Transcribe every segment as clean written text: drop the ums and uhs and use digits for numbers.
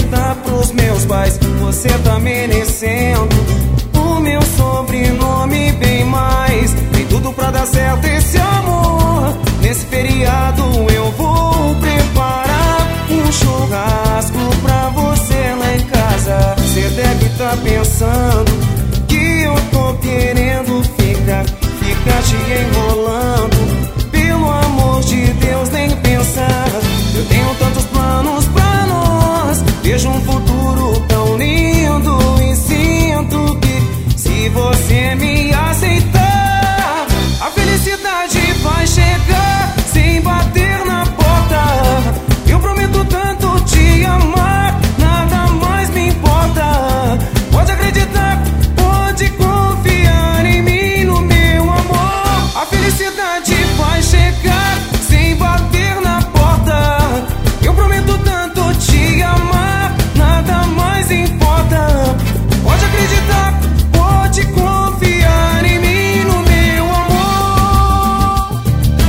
apresentar pros meus pais. Você tá merecendo o meu sobrenome bem mais. Tem tudo pra dar certo esse amor. Nesse feriado eu vou preparar um churrasco pra você lá em casa. Você deve tá pensando que eu tô querendo ficar te enrolando. Pelo amor de Deus, nem pensar. Eu tenho tantos planos pra nós. Vejo um futuro tão lindo e sinto que se você me aceitar, a felicidade vai chegar sem bater na porta. Eu prometo tanto te amar, nada mais me importa. Pode acreditar, pode confiar em mim, no meu amor. A felicidade vai chegar sem bater na porta. Eu prometo tanto te amar, nada mais importa. Pode acreditar, pode confiar em mim, no meu amor.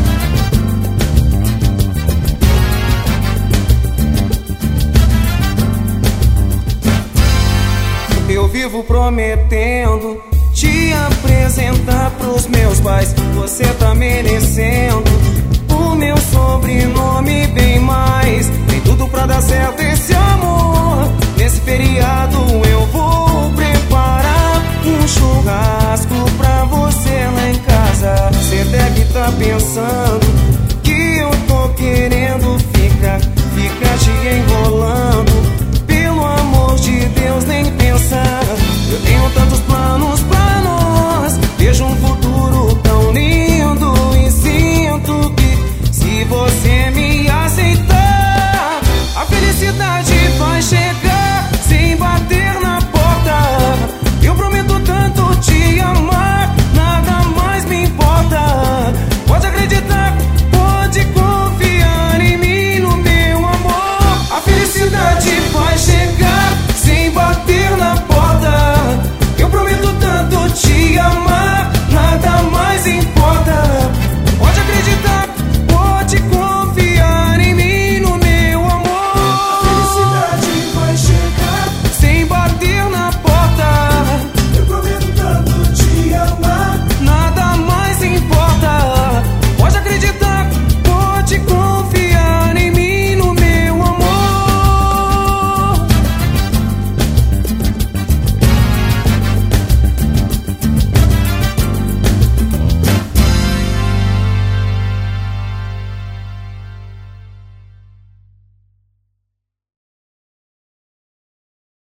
Eu vivo prometendo te apresentar pros meus pais. Você tá merecendo o meu sobrenome bem mais. Tem tudo pra dar certo